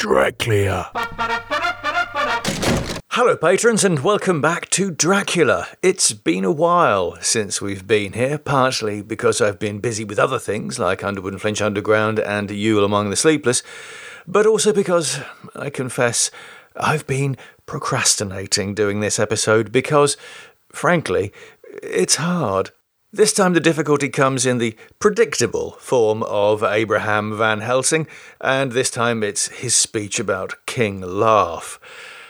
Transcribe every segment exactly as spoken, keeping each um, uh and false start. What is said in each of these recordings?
Dracula. Hello patrons and welcome back to Dracula. It's been a while since we've been here, partly because I've been busy with other things like Underwood and Flinch Underground and Yule Among the Sleepless, but also because, I confess, I've been procrastinating doing this episode because, frankly, it's hard. This time the difficulty comes in the predictable form of Abraham Van Helsing, and this time it's his speech about King Laugh.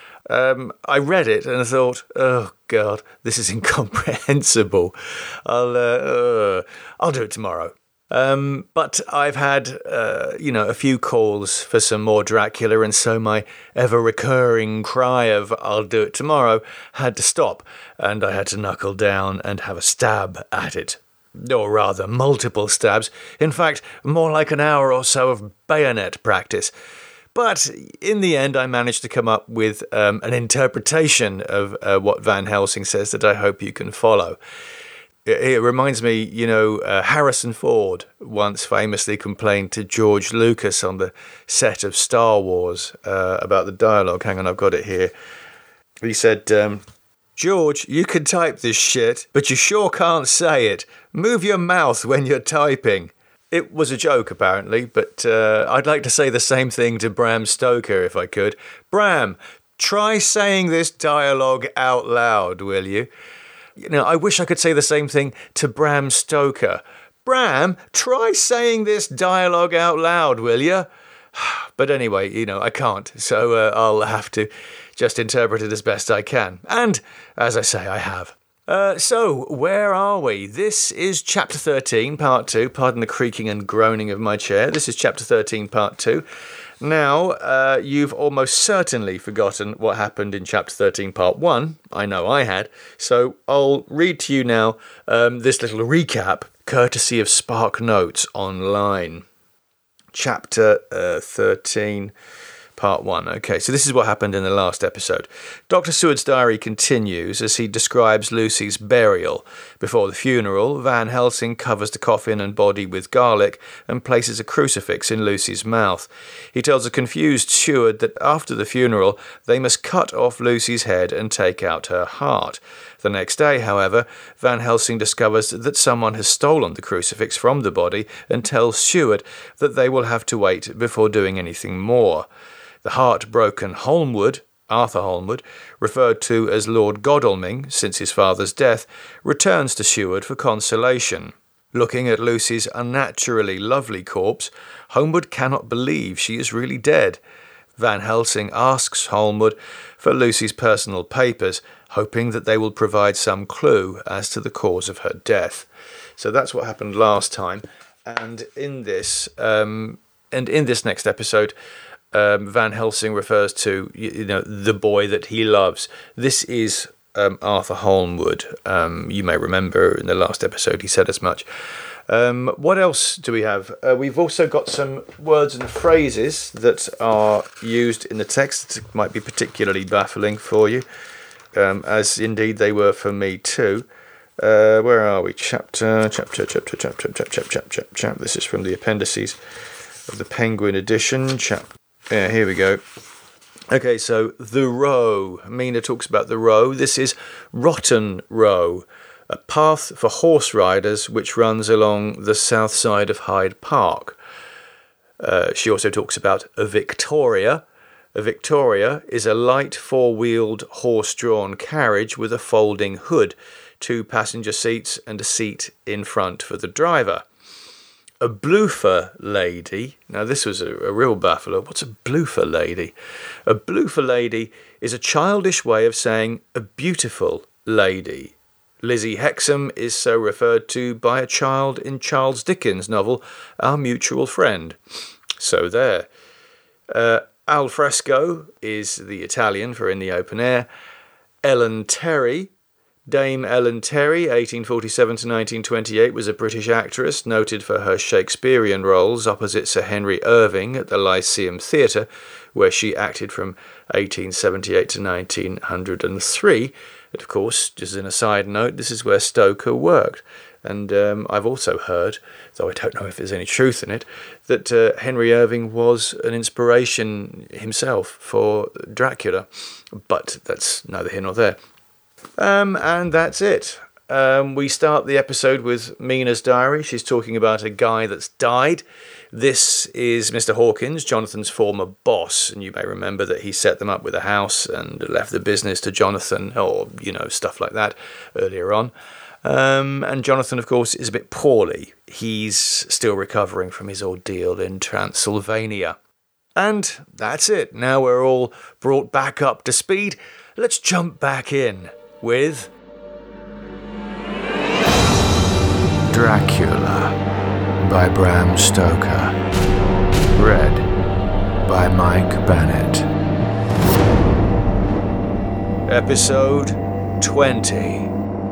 Um, I read it and I thought, oh God, this is incomprehensible. I'll, uh, uh, I'll do it tomorrow. Um, but I've had, uh, you know, a few calls for some more Dracula, and so my ever-recurring cry of "I'll do it tomorrow" had to stop, and I had to knuckle down and have a stab at it. Or rather, multiple stabs. In fact, more like an hour or so of bayonet practice. But in the end, I managed to come up with um, an interpretation of uh, what Van Helsing says that I hope you can follow. It, it reminds me, you know, uh, Harrison Ford once famously complained to George Lucas on the set of Star Wars uh, about the dialogue. Hang on, I've got it here. He said, um, George, you can type this shit, but you sure can't say it. Move your mouth when you're typing. It was a joke, apparently, but uh, I'd like to say the same thing to Bram Stoker if I could. Bram, try saying this dialogue out loud, will you? You know, I wish I could say the same thing to Bram Stoker. Bram, try saying this dialogue out loud, will you? But anyway, you know, I can't, so uh, I'll have to just interpret it as best I can. And, as I say, I have. Uh, so, where are we? This is Chapter thirteen, Part two. Pardon the creaking and groaning of my chair. This is Chapter thirteen, Part two. Now, uh, you've almost certainly forgotten what happened in Chapter thirteen, Part one. I know I had. So, I'll read to you now um, this little recap, courtesy of Spark Notes Online. Chapter uh, thirteen... Part one. Okay, so this is what happened in the last episode. Doctor Seward's diary continues as he describes Lucy's burial. Before the funeral, Van Helsing covers the coffin and body with garlic and places a crucifix in Lucy's mouth. He tells a confused steward that after the funeral, they must cut off Lucy's head and take out her heart. The next day, however, Van Helsing discovers that someone has stolen the crucifix from the body and tells Steward that they will have to wait before doing anything more. The heartbroken Holmwood, Arthur Holmwood, referred to as Lord Godalming since his father's death, returns to Seward for consolation. Looking at Lucy's unnaturally lovely corpse, Holmwood cannot believe she is really dead. Van Helsing asks Holmwood for Lucy's personal papers, hoping that they will provide some clue as to the cause of her death. So that's what happened last time, and in this, um, and in this next episode, Um, Van Helsing refers to, you know, the boy that he loves. This is um, Arthur Holmwood. Um, you may remember in the last episode he said as much. Um, what else do we have? Uh, we've also got some words and phrases that are used in the text that might be particularly baffling for you, um, as indeed they were for me too. Uh, where are we? Chapter, chapter, chapter, chapter, chapter, chapter, chapter, chapter. This is from the appendices of the Penguin edition. Chapter. Yeah, here we go. Okay, so the Row. Mina talks about the Row. This is Rotten Row, a path for horse riders which runs along the south side of Hyde Park. Uh, she also talks about a Victoria. A Victoria is a light four-wheeled horse-drawn carriage with a folding hood, two passenger seats and a seat in front for the driver. A bloofer lady. Now, this was a, a real baffler. What's a bloofer lady? A bloofer lady is a childish way of saying a beautiful lady. Lizzie Hexam is so referred to by a child in Charles Dickens' novel, Our Mutual Friend. So there. Uh, al fresco is the Italian for in the open air. Ellen Terry. Dame Ellen Terry, eighteen forty-seven to nineteen twenty-eight, was a British actress noted for her Shakespearean roles opposite Sir Henry Irving at the Lyceum Theatre, where she acted from eighteen seventy-eight to nineteen oh three. And of course, just as a side note, this is where Stoker worked. And um, I've also heard, though I don't know if there's any truth in it, that uh, Henry Irving was an inspiration himself for Dracula. But that's neither here nor there. Um, and that's it. Um, we start the episode with Mina's diary. She's talking about a guy that's died. This is Mister Hawkins, Jonathan's former boss, and you may remember that he set them up with a house and left the business to Jonathan, or, you know, stuff like that earlier on. Um, and Jonathan, of course, is a bit poorly. He's still recovering from his ordeal in Transylvania. And that's it. Now we're all brought back up to speed. Let's jump back in with Dracula by Bram Stoker. Read by Mike Bennett. Episode twenty.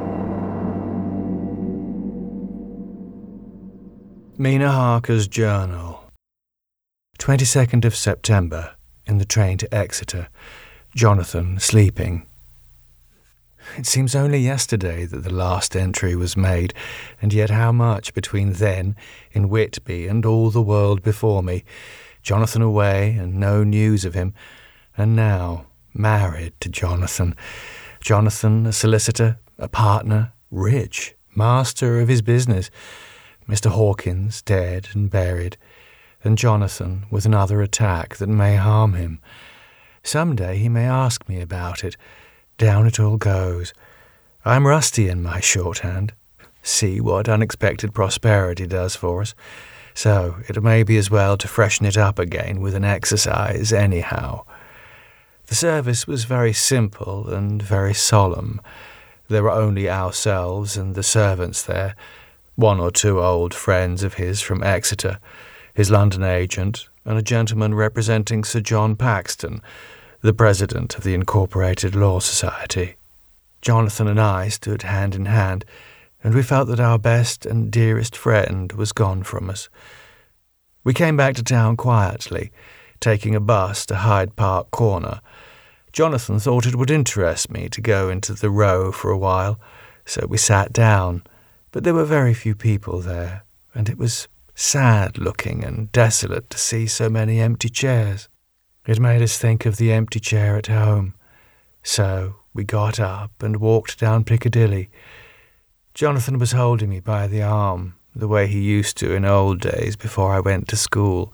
Mina Harker's journal. twenty-second of September, in the train to Exeter. Jonathan sleeping. It seems only yesterday that the last entry was made, and yet how much between then, in Whitby, and all the world before me. Jonathan away, and no news of him, and now married to Jonathan. Jonathan, a solicitor, a partner, rich, master of his business. Mister Hawkins dead and buried, and Jonathan with another attack that may harm him. Some day he may ask me about it. Down it all goes. I'm rusty in my shorthand. See what unexpected prosperity does for us. So it may be as well to freshen it up again with an exercise anyhow. The service was very simple and very solemn. There were only ourselves and the servants there, one or two old friends of his from Exeter, his London agent, and a gentleman representing Sir John Paxton, the president of the Incorporated Law Society. Jonathan and I stood hand in hand, and we felt that our best and dearest friend was gone from us. We came back to town quietly, taking a bus to Hyde Park Corner. Jonathan thought it would interest me to go into the Row for a while, so we sat down, but there were very few people there, and it was sad-looking and desolate to see so many empty chairs. It made us think of the empty chair at home. So we got up and walked down Piccadilly. Jonathan was holding me by the arm, the way he used to in old days before I went to school.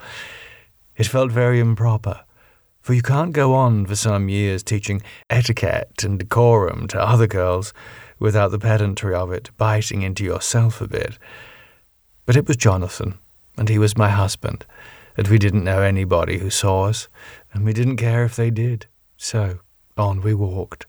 It felt very improper, for you can't go on for some years teaching etiquette and decorum to other girls without the pedantry of it biting into yourself a bit. But it was Jonathan, and he was my husband, and we didn't know anybody who saw us, and we didn't care if they did. So on we walked.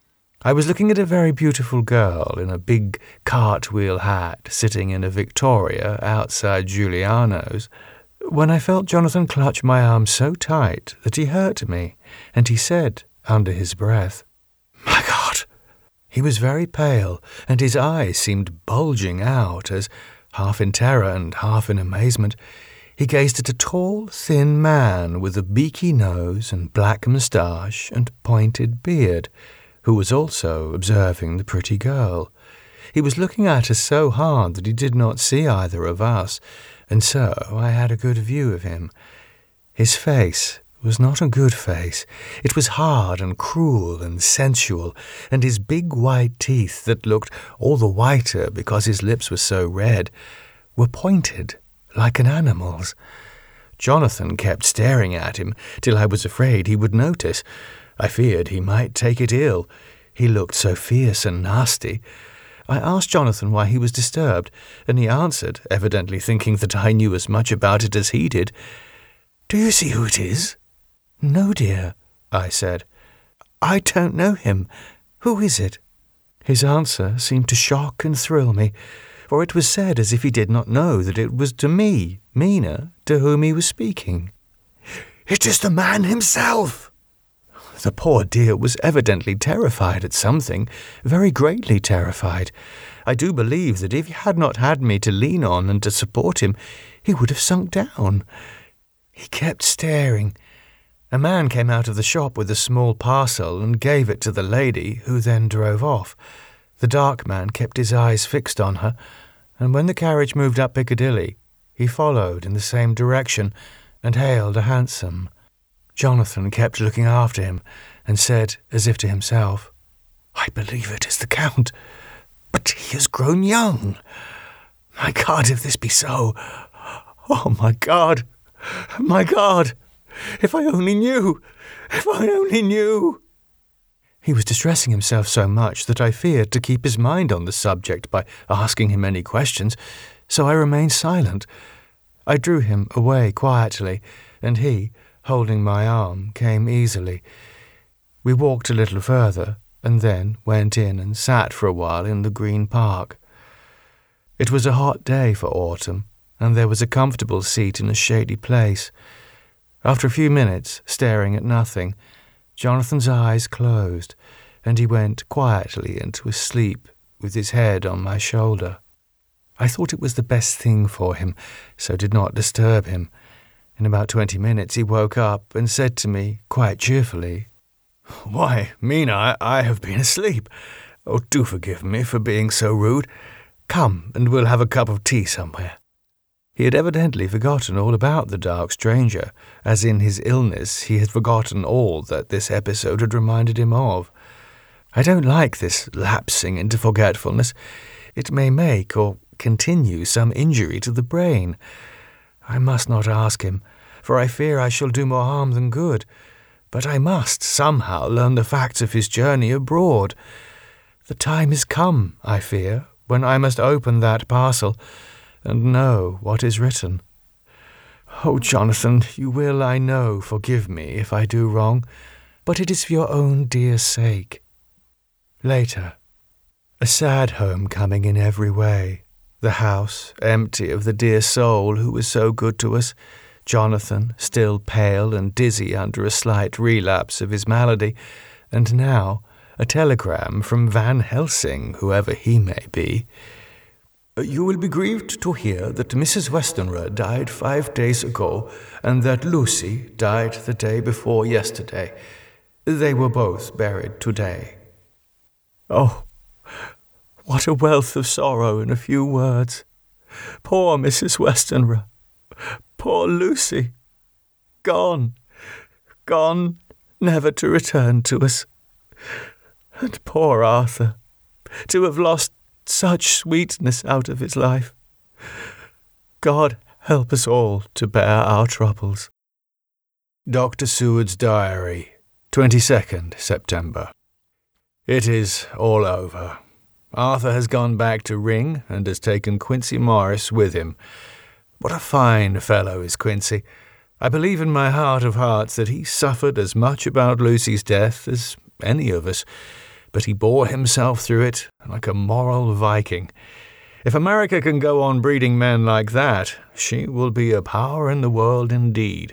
I was looking at a very beautiful girl in a big cartwheel hat sitting in a Victoria outside Giuliano's, when I felt Jonathan clutch my arm so tight that he hurt me, and he said, under his breath, "My God!" He was very pale, and his eyes seemed bulging out as, half in terror and half in amazement, he gazed at a tall, thin man with a beaky nose and black moustache and pointed beard, who was also observing the pretty girl. He was looking at us so hard that he did not see either of us, and so I had a good view of him. His face was not a good face. It was hard and cruel and sensual, and his big white teeth, that looked all the whiter because his lips were so red, were pointed like an animal's. Jonathan kept staring at him till I was afraid he would notice. I feared he might take it ill. He looked so fierce and nasty. I asked Jonathan why he was disturbed, and he answered, evidently thinking that I knew as much about it as he did. "Do you see who it is?" "No, dear," I said. "I don't know him. Who is it?" His answer seemed to shock and thrill me, for it was said as if he did not know that it was to me, Mina, to whom he was speaking. "It is the man himself!" The poor dear was evidently terrified at something, very greatly terrified. I do believe that if he had not had me to lean on and to support him, he would have sunk down. He kept staring. A man came out of the shop with a small parcel and gave it to the lady, who then drove off. The dark man kept his eyes fixed on her. and when the carriage moved up Piccadilly, he followed in the same direction and hailed a hansom. Jonathan kept looking after him and said, as if to himself, "I believe it is the Count, but he has grown young. My God, if this be so! Oh, my God! My God! If I only knew! If I only knew!" He was distressing himself so much that I feared to keep his mind on the subject by asking him any questions, so I remained silent. I drew him away quietly, and he, holding my arm, came easily. We walked a little further, and then went in and sat for a while in the Green Park. It was a hot day for autumn, and there was a comfortable seat in a shady place. After a few minutes, staring at nothing, Jonathan's eyes closed, and he went quietly into a sleep with his head on my shoulder. I thought it was the best thing for him, so did not disturb him. In about twenty minutes he woke up and said to me, quite cheerfully, "Why, Mina, I have been asleep. Oh, do forgive me for being so rude. Come, and we'll have a cup of tea somewhere." He had evidently forgotten all about the dark stranger, as in his illness he had forgotten all that this episode had reminded him of. I don't like this lapsing into forgetfulness. It may make or continue some injury to the brain. I must not ask him, for I fear I shall do more harm than good. But I must somehow learn the facts of his journey abroad. The time is come, I fear, when I must open that parcel and know what is written. Oh, Jonathan, you will, I know, forgive me if I do wrong, but it is for your own dear sake. Later. A sad homecoming in every way. The house empty of the dear soul who was so good to us, Jonathan still pale and dizzy under a slight relapse of his malady, and now a telegram from Van Helsing, whoever he may be. "You will be grieved to hear that Missus Westenra died five days ago, and that Lucy died the day before yesterday. They were both buried today." Oh, what a wealth of sorrow in a few words. Poor Missus Westenra. Poor Lucy. Gone. Gone, never to return to us. And poor Arthur, to have lost such sweetness out of his life. God help us all to bear our troubles. Doctor Seward's Diary, twenty-second September. It is all over. Arthur has gone back to Ring and has taken Quincey Morris with him. What a fine fellow is Quincey. I believe in my heart of hearts that he suffered as much about Lucy's death as any of us, but he bore himself through it like a moral Viking. If America can go on breeding men like that, she will be a power in the world indeed.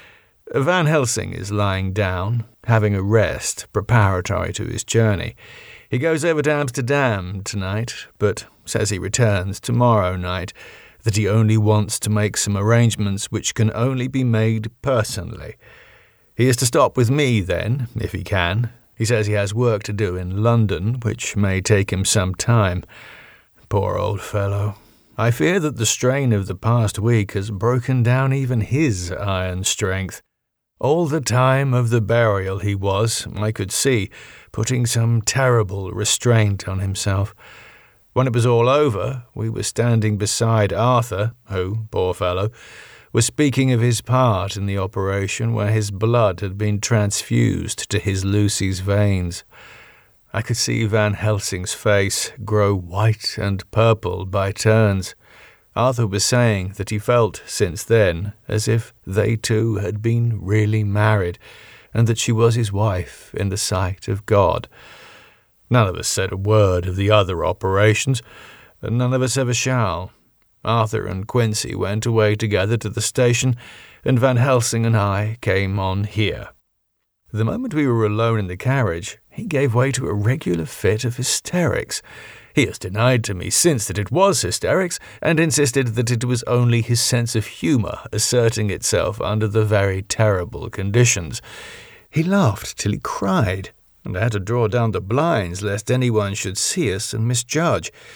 Van Helsing is lying down, having a rest preparatory to his journey. He goes over to Amsterdam tonight, but says he returns tomorrow night, that he only wants to make some arrangements which can only be made personally. He is to stop with me then, if he can. He says he has work to do in London, which may take him some time. Poor old fellow. I fear that the strain of the past week has broken down even his iron strength. All the time of the burial he was, I could see, putting some terrible restraint on himself. When it was all over, we were standing beside Arthur, who, poor fellow, was speaking of his part in the operation where his blood had been transfused to his Lucy's veins. I could see Van Helsing's face grow white and purple by turns. Arthur was saying that he felt since then as if they two had been really married, and that she was his wife in the sight of God. None of us said a word of the other operations, and none of us ever shall. Arthur and Quincey went away together to the station, and Van Helsing and I came on here. The moment we were alone in the carriage, he gave way to a regular fit of hysterics. He has denied to me since that it was hysterics, and insisted that it was only his sense of humour asserting itself under the very terrible conditions. He laughed till he cried, and I had to draw down the blinds lest anyone should see us and misjudge.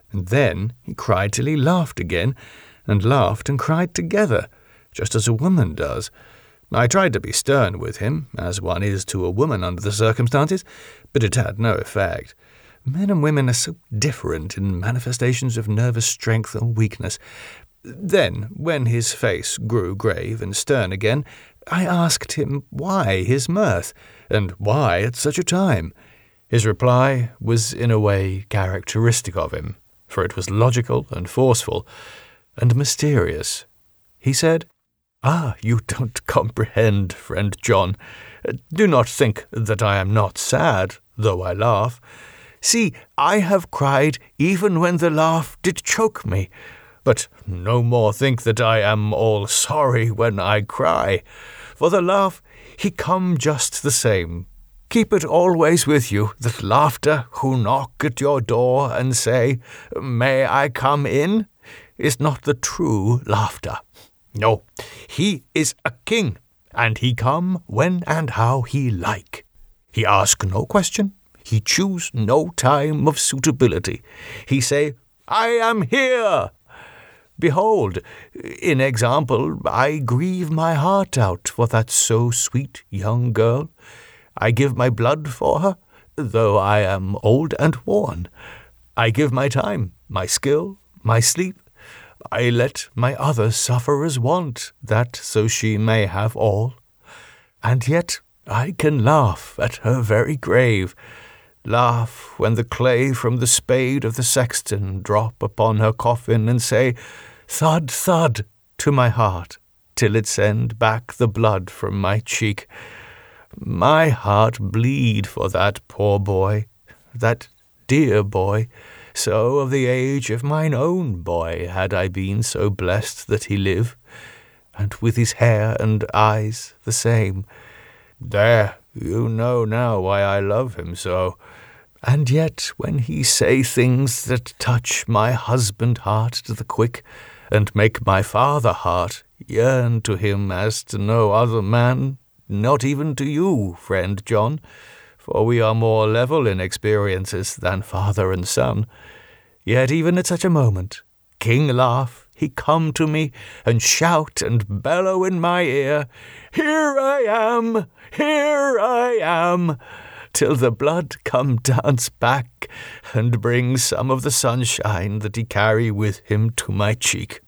And then he cried till he laughed again, and laughed and cried together, just as a woman does. I tried to be stern with him, as one is to a woman under the circumstances, but it had no effect. Men and women are so different in manifestations of nervous strength or weakness. Then, when his face grew grave and stern again, I asked him why his mirth, and why at such a time. His reply was in a way characteristic of him, for it was logical and forceful, and mysterious. He said, "Ah, you don't comprehend, friend John. Do not think that I am not sad, though I laugh. See, I have cried even when the laugh did choke me. But no more think that I am all sorry when I cry. For the laugh, he come just the same. Keep it always with you, that laughter who knock at your door and say, 'May I come in?' is not the true laughter. No, he is a king, and he come when and how he like. He ask no question, he choose no time of suitability. He say, 'I am here.' Behold, in example, I grieve my heart out for that so sweet young girl. I give my blood for her, though I am old and worn. I give my time, my skill, my sleep. I let my other sufferers want, that so she may have all. And yet I can laugh at her very grave, laugh when the clay from the spade of the sexton drop upon her coffin and say, 'Thud, thud,' to my heart, till it send back the blood from my cheek. My heart bleed for that poor boy, that dear boy, so of the age of mine own boy had I been so blessed that he live, and with his hair and eyes the same. There, you know now why I love him so. And yet when he say things that touch my husband heart to the quick, and make my father heart yearn to him as to no other man, not even to you, friend John, for we are more level in experiences than father and son. Yet even at such a moment, King Laugh, he come to me and shout and bellow in my ear, 'Here I am, here I am,' till the blood come dance back and bring some of the sunshine that he carry with him to my cheek.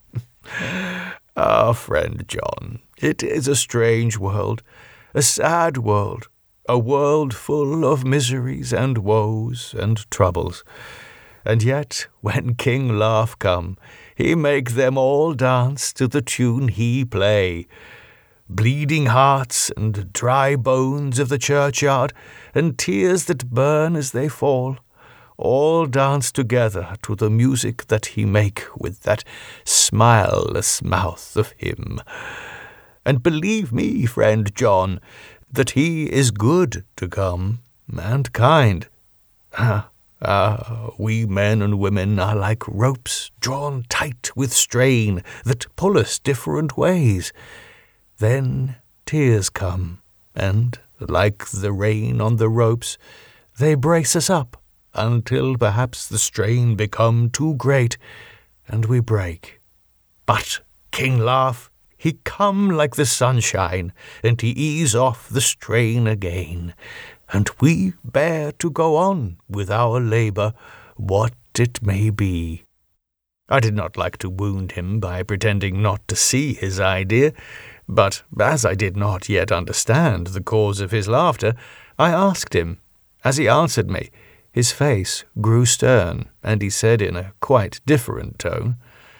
Ah, friend John, it is a strange world, a sad world, a world full of miseries and woes and troubles. And yet, when King Laugh come, he make them all dance to the tune he play. Bleeding hearts and dry bones of the churchyard, and tears that burn as they fall, all dance together to the music that he make with that smileless mouth of him. And believe me, friend John, that he is good to come, and kind. Ah, ah, we men and women are like ropes drawn tight with strain that pull us different ways. Then tears come, and, like the rain on the ropes, they brace us up until perhaps the strain become too great, and we break. But King Laugh, he come like the sunshine, and he ease off the strain again, and we bear to go on with our labour, what it may be. I did not like to wound him by pretending not to see his idea, but as I did not yet understand the cause of his laughter, I asked him. As he answered me, his face grew stern, and he said in a quite different tone,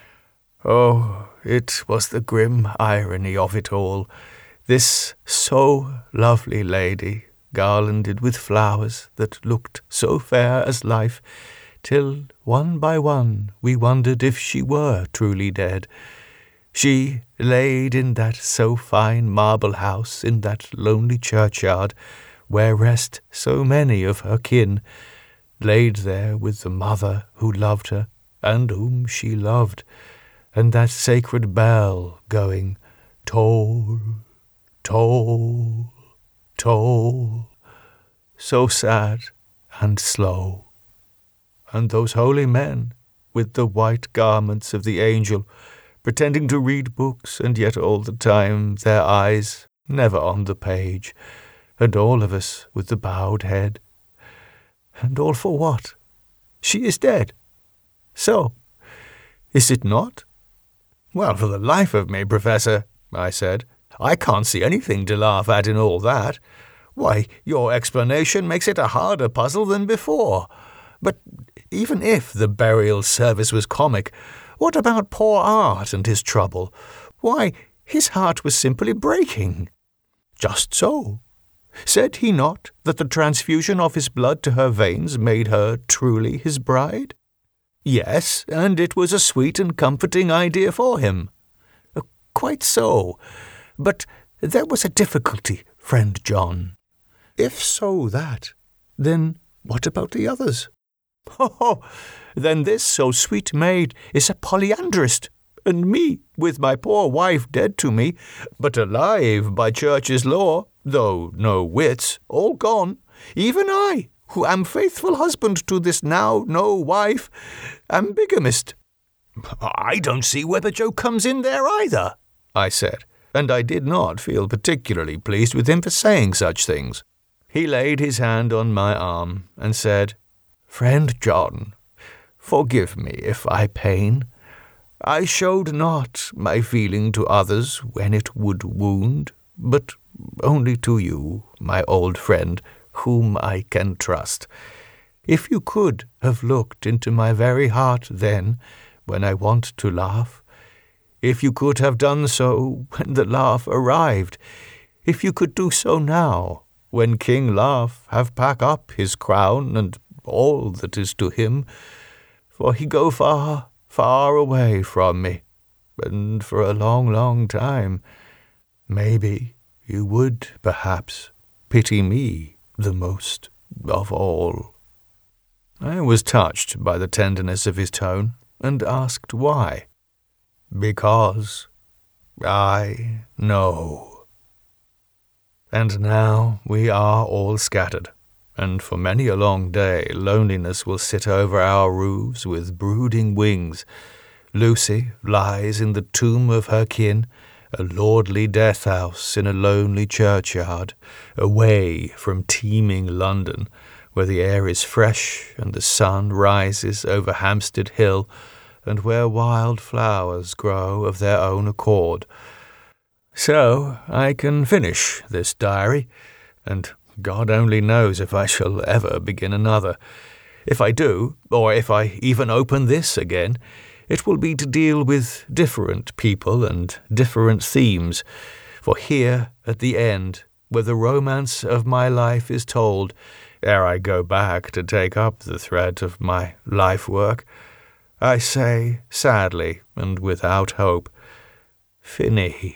"Oh, it was the grim irony of it all, this so lovely lady, garlanded with flowers that looked so fair as life, till one by one we wondered if she were truly dead. She laid in that so fine marble house in that lonely churchyard, where rest so many of her kin, laid there with the mother who loved her, and whom she loved, and that sacred bell going toll, toll, toll, so sad and slow. And those holy men, with the white garments of the angel, pretending to read books, and yet all the time their eyes never on the page, and all of us with the bowed head. And all for what? She is dead. So, is it not? Well, for the life of me, Professor, I said, I can't see anything to laugh at in all that. Why, your explanation makes it a harder puzzle than before. But even if the burial service was comic, what about poor Art and his trouble? Why, his heart was simply breaking. Just so. Said he not that the transfusion of his blood to her veins made her truly his bride? Yes, and it was a sweet and comforting idea for him. Uh, quite so. But there was a difficulty, friend John. If so that, then what about the others? Oh, then this so sweet maid is a polyandrist, and me, with my poor wife dead to me, but alive by church's law, though no wits, all gone, even I, who am faithful husband to this now no wife, am bigamist. I don't see where the joke comes in there either, I said, and I did not feel particularly pleased with him for saying such things. He laid his hand on my arm and said, Friend John, forgive me if I pain. I showed not my feeling to others when it would wound, but only to you, my old friend, whom I can trust. If you could have looked into my very heart then, when I want to laugh, if you could have done so when the laugh arrived, if you could do so now, when King Laugh have pack up his crown and all that is to him, for he go far, far away from me, and for a long, long time, maybe you would, perhaps, pity me the most of all. I was touched by the tenderness of his tone, and asked why. Because I know. And now we are all scattered, and for many a long day loneliness will sit over our roofs with brooding wings. Lucy lies in the tomb of her kin, a lordly death-house in a lonely churchyard, away from teeming London, where the air is fresh and the sun rises over Hampstead Hill, and where wild flowers grow of their own accord. So I can finish this diary, and God only knows if I shall ever begin another. If I do, or if I even open this again, it will be to deal with different people and different themes, for here, at the end, where the romance of my life is told, ere I go back to take up the thread of my life-work, I say, sadly and without hope, Finis.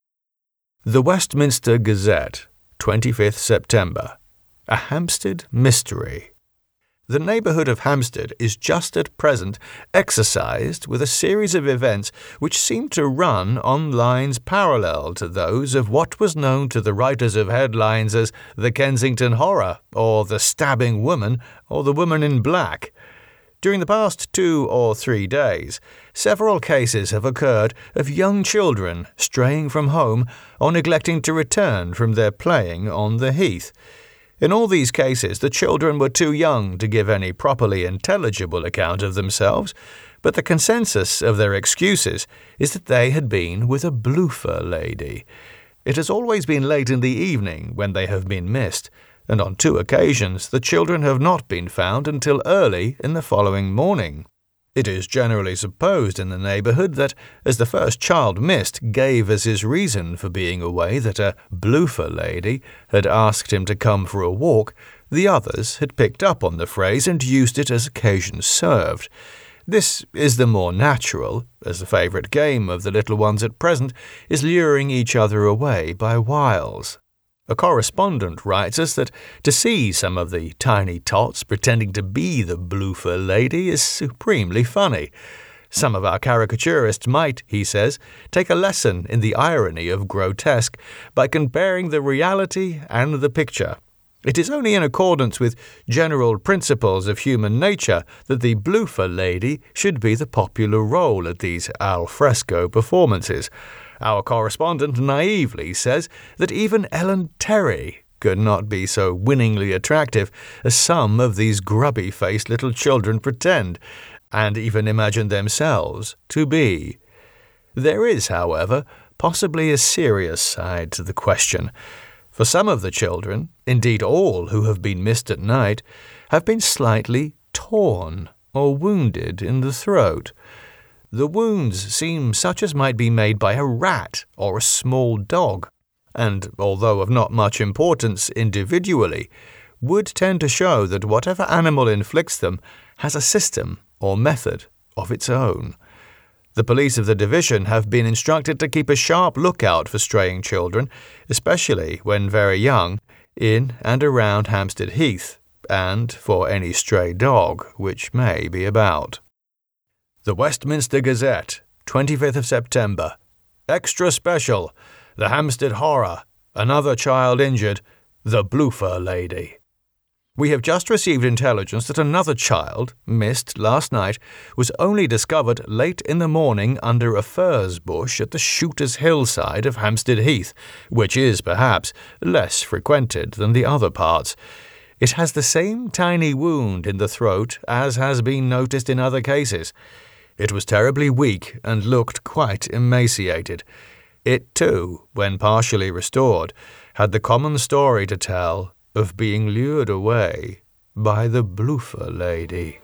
The Westminster Gazette, twenty-fifth September. A Hampstead Mystery. The neighbourhood of Hampstead is just at present exercised with a series of events which seem to run on lines parallel to those of what was known to the writers of headlines as the Kensington Horror, or the Stabbing Woman, or the Woman in Black. During the past two or three days, several cases have occurred of young children straying from home or neglecting to return from their playing on the heath. In all these cases, the children were too young to give any properly intelligible account of themselves, but the consensus of their excuses is that they had been with a Bloofer lady. It has always been late in the evening when they have been missed, and on two occasions the children have not been found until early in the following morning. It is generally supposed in the neighbourhood that, as the first child missed gave as his reason for being away that a Bloofer lady had asked him to come for a walk, the others had picked up on the phrase and used it as occasion served. This is the more natural, as the favourite game of the little ones at present is luring each other away by wiles. A correspondent writes us that to see some of the tiny tots pretending to be the Bloofer lady is supremely funny. Some of our caricaturists might, he says, take a lesson in the irony of grotesque by comparing the reality and the picture. It is only in accordance with general principles of human nature that the Bloofer lady should be the popular role at these al fresco performances. Our correspondent naively says that even Ellen Terry could not be so winningly attractive as some of these grubby-faced little children pretend, and even imagine themselves to be. There is, however, possibly a serious side to the question. For some of the children, indeed all who have been missed at night, have been slightly torn or wounded in the throat. The wounds seem such as might be made by a rat or a small dog, and, although of not much importance individually, would tend to show that whatever animal inflicts them has a system or method of its own. The police of the division have been instructed to keep a sharp lookout for straying children, especially when very young, in and around Hampstead Heath, and for any stray dog which may be about. The Westminster Gazette, twenty-fifth of September. Extra special. The Hampstead Horror. Another child injured. The Bloofer lady. We have just received intelligence that another child, missed last night, was only discovered late in the morning under a furze bush at the Shooter's Hillside of Hampstead Heath, which is, perhaps, less frequented than the other parts. It has the same tiny wound in the throat as has been noticed in other cases. It was terribly weak and looked quite emaciated. It, too, when partially restored, had the common story to tell of being lured away by the Bloofer lady.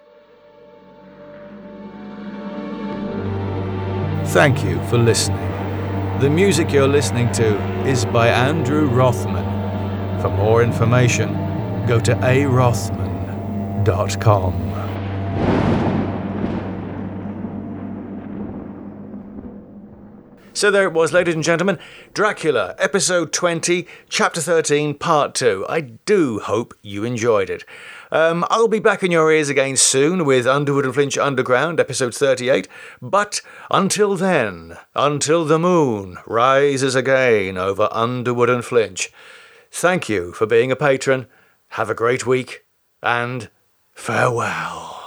Thank you for listening. The music you're listening to is by Andrew Rothman. For more information, go to a rothman dot com. So there it was, ladies and gentlemen. Dracula, episode twenty, chapter thirteen, part two. I do hope you enjoyed it. Um, I'll be back in your ears again soon with Underwood and Flinch Underground, episode thirty-eight. But until then, until the moon rises again over Underwood and Flinch, thank you for being a patron. Have a great week, and farewell.